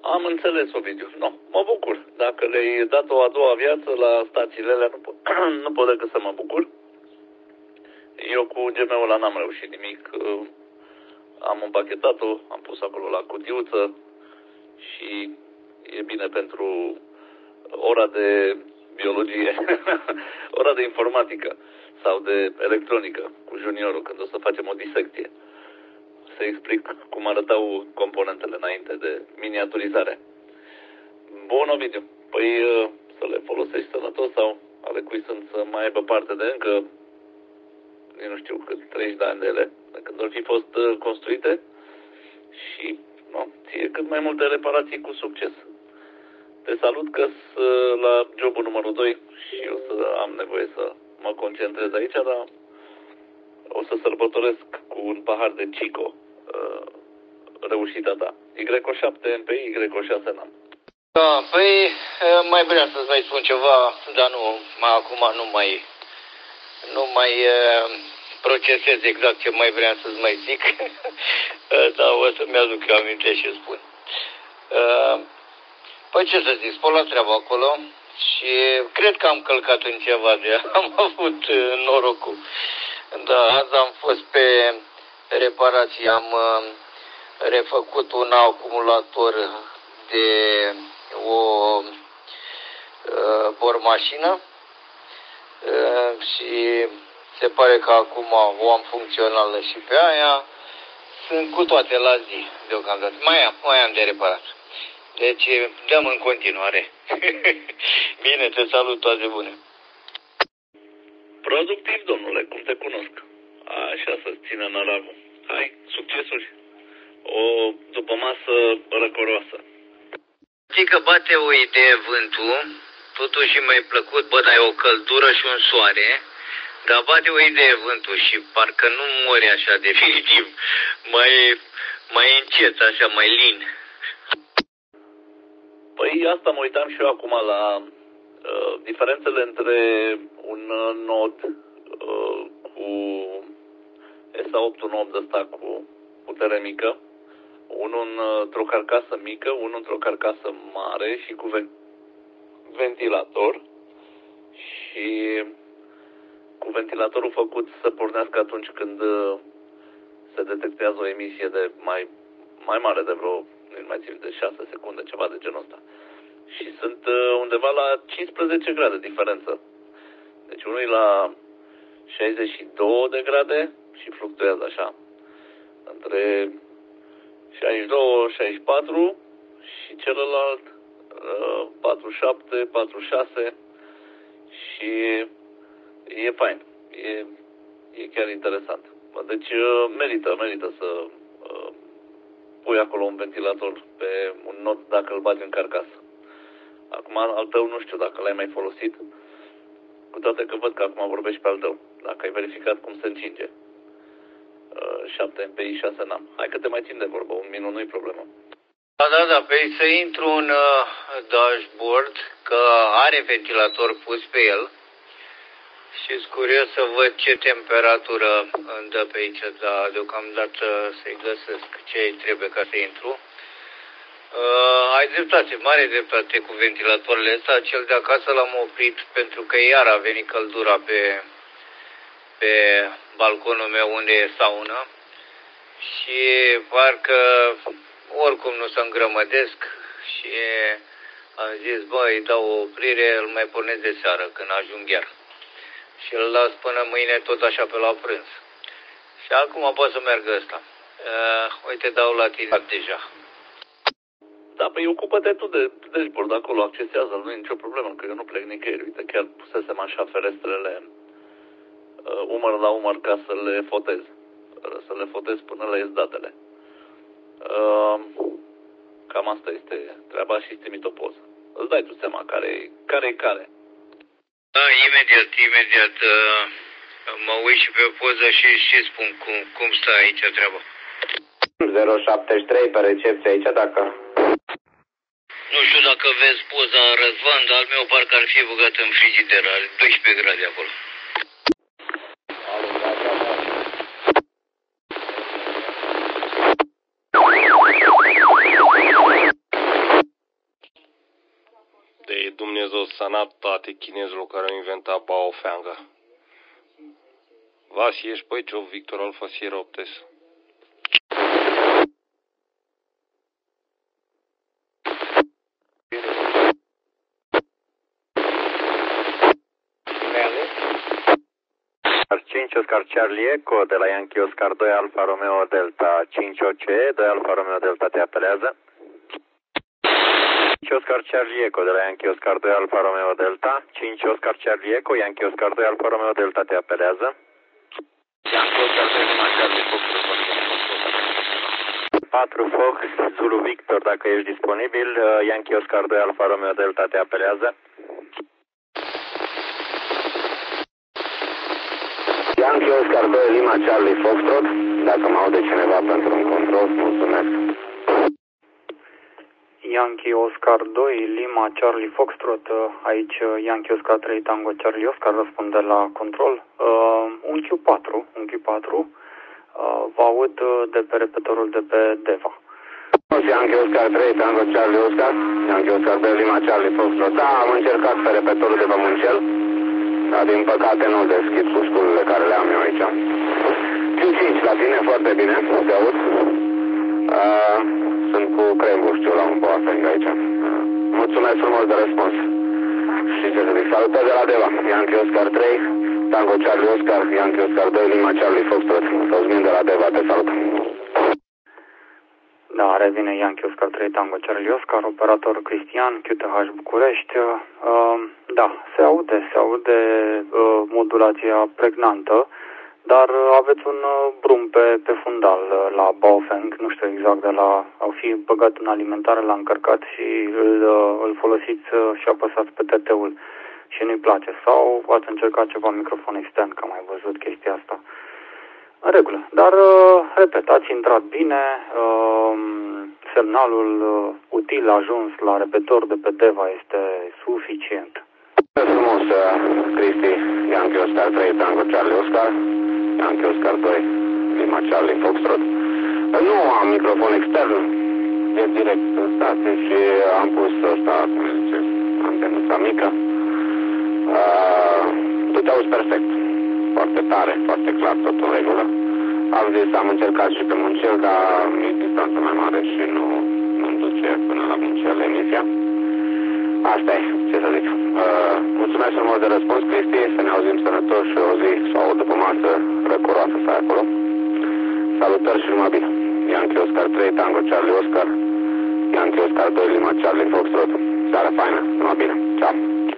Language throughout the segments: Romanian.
Am înțeles, Ovidiu. No, mă bucur. Dacă le-ai dat o a doua viață la stațiile alea, nu pot decât să mă bucur. Eu cu GM-ul ăla n-am reușit nimic. Am împachetat-o, am pus acolo la cutiuță și e bine pentru ora de biologie, ora de informatică sau de electronică cu juniorul, când o să facem o disecție. Să explic cum arătau componentele înainte de miniaturizare. Bun, Ovidiu. Păi să le folosești sănătos sau ale cui sunt să mai aibă parte de încă, eu nu știu cât, 30 de ani de ele, de când au fi fost construite și ție cât mai multe reparații cu succes. Te salut că la jobul numărul 2 și eu să am nevoie să mă concentrez aici, dar o să sărbătoresc cu un pahar de Chico reușita ta. Y7 MPI, Y6 n-am. Da, păi mai vreau să-ți mai spun ceva, dar acum nu mai procesez exact ce mai vreau să-ți mai zic, dar o să-mi aduc eu aminte și spun. Păi ce să zic, spun la treabă acolo și cred că am călcat în ceva de am avut norocul. Da, azi am fost pe reparații, am refăcut un acumulator de o bormașină și se pare că acum o am funcțională și pe aia. Sunt cu toate la zi deocamdată. Mai am de reparat. Deci dăm în continuare. Bine, te salut, toate bune. Productiv, domnule, cum te cunosc. Așa să-ți țină năravul. Hai, succesuri. O după masă răcoroasă. Știi că bate o idee vântul, totuși mi-a plăcut, bă, dar e o căldură și un soare, dar bate o idee vântul și parcă nu mori așa definitiv, mai încet, așa, mai lin. Păi asta mă uitam și eu acum la diferențele între un nod cu SA818 de ăsta cu putere mică, unul într-o carcasă mică, unul într-o carcasă mare și cu ventilator și cu ventilatorul făcut să pornească atunci când se detectează o emisie de mai mare de vreo, nu mai țin, de 6 secunde, ceva de genul ăsta. Și sunt undeva la 15 grade diferență. Deci unul e la 62 de grade și fluctuează așa între 62, 64 și celălalt 47, 46 și e fain. E chiar interesant. Deci merită să pui acolo un ventilator pe un nod dacă îl bagi în carcasă. Acum al tău nu știu dacă l-ai mai folosit, cu toate că văd că acum vorbești pe al tău. Dacă ai verificat cum se încinge. 7 MPI, 6 n-am. Hai că te mai țin de vorbă, un minut nu-i problemă. Da, pe să intru în dashboard, că are ventilator pus pe el și sunt curios să văd ce temperatură îmi dă pe aici, dar deocamdată să-i găsesc ce trebuie ca să intru. Ai dreptate, mare dreptate cu ventilatoarele astea. Cel de acasă l-am oprit pentru că iar a venit căldura pe balconul meu unde e saună și parcă oricum nu se îngrămădesc și am zis, bă, îi dau o oprire, îl mai pornesc de seară când ajung iar. Și îl las până mâine tot așa pe la prânz. Și acum poate să meargă ăsta. Uite, dau la tine deja. Da, păi ocupă-te tu de dashboard acolo, accesează-l, nu e nicio problemă, că eu nu plec nicăieri. Uite, chiar pusesem așa ferestrele umăr la umăr ca să le fotez până le ies datele. Cam asta este treaba și îți trimit o poză. Îți dai tu seama care-i care. Da, imediat mă uit și pe poză și spun cum stă aici treaba. 073 pe recepție aici, dacă... Nu știu dacă vezi poza, Răzvan, dar al meu parcă ar fi băgat în frigider, are 12 grade acolo. Dumnezeu sănătate chinezilor care au inventat Baofeng. Vasi, ești Păiciu, Victor Alfa Sierra 8. Oscar 5 Oscar Charlie Echo de la Yankee Oscar 2 Alfa Romeo Delta 5 OCE 2 Alfa Romeo Delta te apelează. 5 Oscar Charlie Echo de la Yankee Oscar 2 Alfa Romeo Delta 5 Oscar Charlie Echo Yankee Oscar 2 Alfa Romeo Delta te apelează. Yankee Oscar 2 Lima Charlie Fox 4 Fox Zulu Victor dacă ești disponibil. Yankee Oscar 2 Alfa Romeo Delta te apelează. Yankee Oscar 2 Lima Charlie Foxtrot, dacă mă aude cineva pentru un control, mulțumesc. Yankee Oscar 2 Lima Charlie Foxtrot, aici Yankee Oscar 3 Tango Charlie Oscar răspunde la control. Un Q4, vă aud de pe repetorul de pe Deva. Yankee Oscar 3 Tango Charlie Oscar, Yankee Oscar 2 Lima Charlie Foxtrot, da, am încercat pe repetorul de pe Muncel. Dar din păcate nu deschid cu sculele care le am eu aici. Q5 la tine, foarte bine, te aud. Sunt cu cremul, știu, la un Baofeng aici. Mulțumesc frumos de răspuns. Și ce să zic, salutări de la Deva. Yankee Oscar 3, Tango Charlie Oscar, Yankee Oscar 2, Lima Charlie Foxtrot. Cosmin de la Deva, te salut. Da, revine Yankee Oscar 3 Tango Charlie Oscar, operator Cristian, QTH București. Da, se aude modulația pregnantă, dar aveți un brum pe fundal la Baofeng, nu știu exact, de la au fi băgat în alimentare, l-a încărcat și îl folosiți și apăsați pe TT-ul și nu-i place. Sau ați încercat ceva microfon extern, că am mai văzut chestia asta. În regulă, dar, repet, ați intrat bine, semnalul util ajuns la repetor de pe Deva este suficient. Frumos, Cristi, Yankee Oscar 3, Tango Charlie Oscar, Yankee Oscar 2, Lima Charlie Foxtrot. Nu am microfon extern, e direct în stație și am pus ăsta, cum zice, antenuța mică. Tu te auzi perfect, foarte tare, foarte clar, totul în regulă. Am zis, am încercat și pe Muncel, dar e distanță mai mare și nu-mi duce până la Muncel emisia. Asta e, ce să zic. Mulțumesc frumos de răspuns, Cristi, să ne auzim sănătoși o zi sau o după masă răcuroasă să ai acolo. Salutări și numai bine. Yankee Oscar 3, Tango Charlie Oscar, Yankee Oscar 2, Lima Charlie Foxtrot. Seara faină, numai bine. Ceau.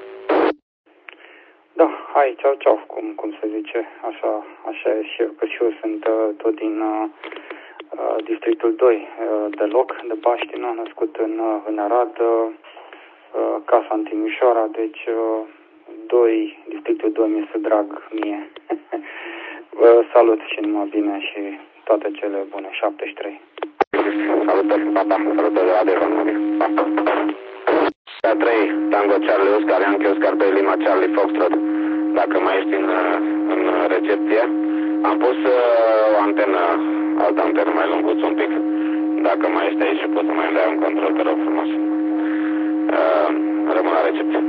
Da, hai, ceau, cum se zice, așa e și eu, că și eu sunt tot din districtul 2 de loc, de Baștină, născut în Arad, casa în Timișoara, deci districtul 2 mi-este drag mie. Vă salut și numai bine și toate cele bune, 73. Salutări, papa, salutări de la Deva, numai bine. Pa. 3, Tango Charlie Oscar, Yankee Oscar 2, Lima Charlie Foxtrot. Dacă mai ești în recepție, am pus o antenă, altă antenă mai lunguță un pic. Dacă mai ești aici și poți să mai dai un control, te rog frumos. Rămân la recepție.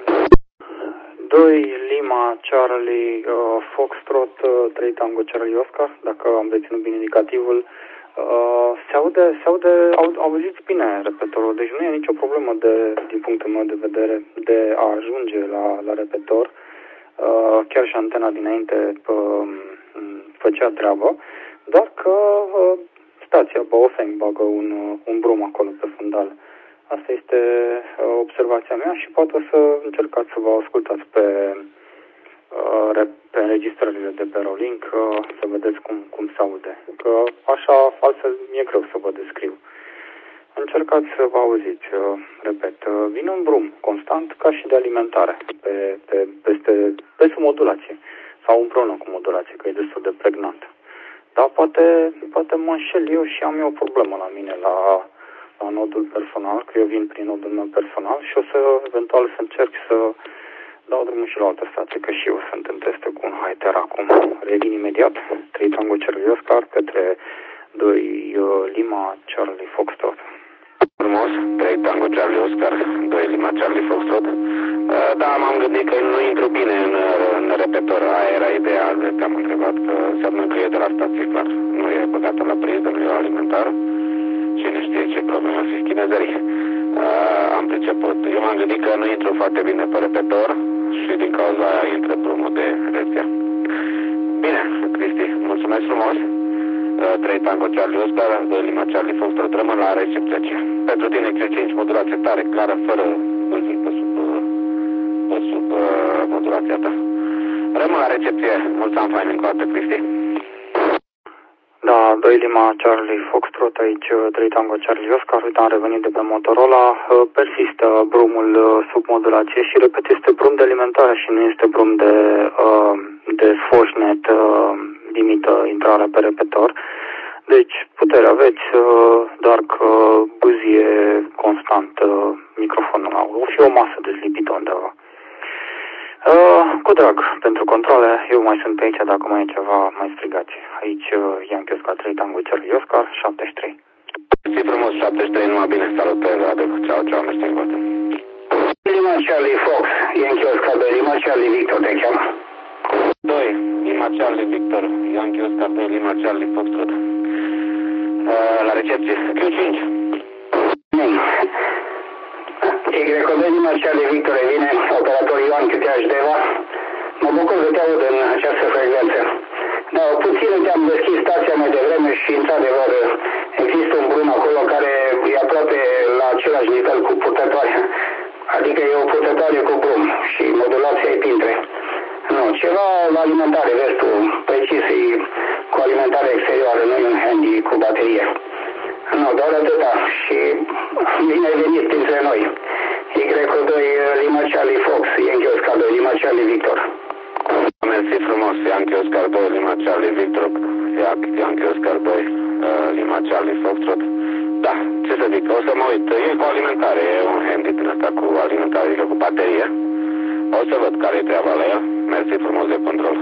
2 Lima Charlie Foxtrot, 3 Tango Charlie Oscar, dacă am reținut bine indicativul. Se aude, auziți bine repetorul, deci nu e nicio problemă din punctul meu de vedere de a ajunge la repetor. Chiar și antena dinainte făcea treabă, doar că stația Baofeng bagă un brum acolo pe fundal. Asta este observația mea și poate o să încercați să vă ascultați pe înregistrările de pe Rolink, să vedeți cum se aude. Că așa, altfel, mi-e greu să vă descriu. Încercați să vă auziți, repet, vine un brum constant ca și de alimentare pe sub modulație sau împreună cu modulație, că e destul de pregnant. Dar poate mă înșel eu și am eu o problemă la mine la nodul personal, că eu vin prin nodul meu personal și o să eventual să încerc să dau drumul și la altă stație, că și eu sunt în teste cu un Hi-Ter acum. Revin imediat, 3 Tango Charlie Oscar către 2 Lima Charlie Foxtrot. Frumos, 3 Tango Charlie Oscar, 2 Lima Charlie Foxtrot. Da, m-am gândit că nu intru bine în repetor. Aia era ideea, te-am întrebat că înseamnă că e de la stație, clar. Nu e băgată la priză, nu e alimentară. Cine știe ce probleme ar fi chinezării. Am priceput. Eu m-am gândit că nu intru foarte bine pe repetor și din cauza aia intră drumul de rețea. Bine, Cristi, mulțumesc frumos. 3 Tango Charlie Oscar, 2 Lima Charlie Foxtrot, rămân la recepție. Pentru tine Q5, modulație tare, clară, fără vârfuri pe sub modulația ta. Rămân la recepție, mulți ani fain încă o dată, Cristi. Da, 2 Lima Charlie Foxtrot, aici 3 Tango Charlie Oscar, uite, am revenit de pe Motorola, persistă brumul sub modulație și, repet, este brum de alimentare și nu este brum de Foșnet, limită intrarea pe repetor. Deci, putere aveți, doar că bâzie constant microfonul. O fi o masă dezlipită undeva. Cu drag, pentru controle, eu mai sunt pe aici, dacă mai e ceva, mai strigați. Aici, Yankee Oscar 3 Tango Charlie Oscar, 73. Zi frumos, 73, numai bine, salutări, adeu, ceau, ceau, mersi în vorbă. Lima Charlie Fox, Yankee Oscar 2, Lima Charlie Victor, te cheamă? 2, Lima Charlie Victor, Yankee Oscar 2, Lima Charlie Foxtrot. La recepție, Q5. Y2 Lima Charlie Victor, vine operator Ioan Câteaș Deva. Mă bucur că te aud în această frecvență. Da, puțin te-am deschis stația mai devreme și, într-adevăr, există un brum acolo care e aproape la același nivel cu purtătoarea. Adică e o purtătoare cu brum și modulația e pintre. Nu, ceva la alimentare, vezi tu, precis, e cu alimentare exterioară, nu e un handy cu baterie. Nu, doar atâta și bine ai venit printre noi. Y2 Lima Charlie Fox, Yankee Oscar 2, Lima Charlie Victor. Mersi frumos, Yankee Oscar 2, Lima Charlie Victor, Yankee Oscar 2, Lima Charlie Foxtrot. Da, ce să zic, o să mă uit, e cu alimentare, e un handy din ăsta cu alimentare, adică cu baterie. O să văd care e treaba la el, mersi frumos de control.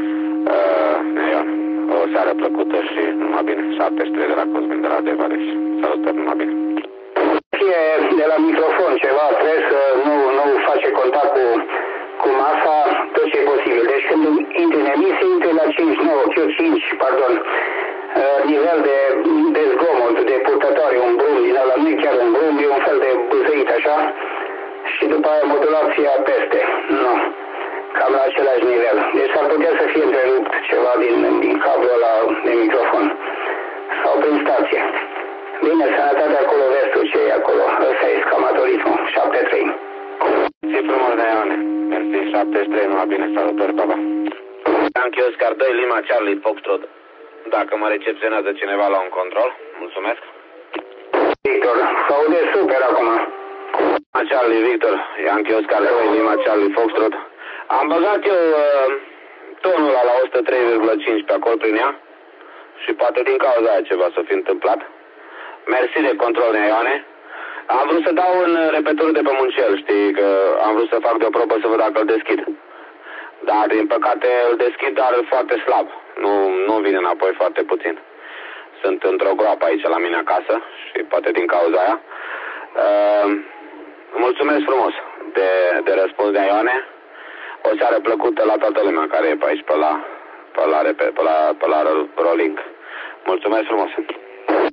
O seară plăcută și numai bine, 73 de la Cosmin de la Devareș. Salutări, numai bine. Fie de la microfon ceva, trebuie să nu face contact cu masa, tot ce e posibil. Deci când intri în emisie, intri la 5, pardon, nivel de zgomot, de purtătoare, un brum din ăla, nu e chiar un brum, e un fel de bâzăit așa, și după aia modulația peste. Nu. Cam la același nivel. Deci s-ar putea să fie întrerupt ceva din cablul ăla de microfon. Sau prin stație. Bine, sănătate acolo, vestul ce e acolo. Ăsta e scamatorismul, 73. Zi frumos, Neone. Mersi, 73, numai bine, salutări, papa. Yankee Oscar 2, Lima Charlie Foxtrot. Dacă mă recepționează cineva la un control, mulțumesc. Victor, s-aude super acum. Lima Charlie Victor, Yankee Oscar 2, Lima Charlie Foxtrot. Am băgat eu tonul ăla la 103,5 pe acolo prin ea și poate din cauza aia ceva să fi întâmplat. Mersi de control, Neioane. Am vrut să dau în repetorul de pe Muncel, știi, că am vrut să fac de o probă să văd dacă îl deschid. Dar, din păcate, îl deschid, dar foarte slab. Nu vine înapoi foarte puțin. Sunt într-o groapă aici la mine acasă și poate din cauza aia. Mulțumesc frumos de răspuns, Neioane. O seară plăcută la toată lumea care e pe aici, pe la rolling. Mulțumesc frumos!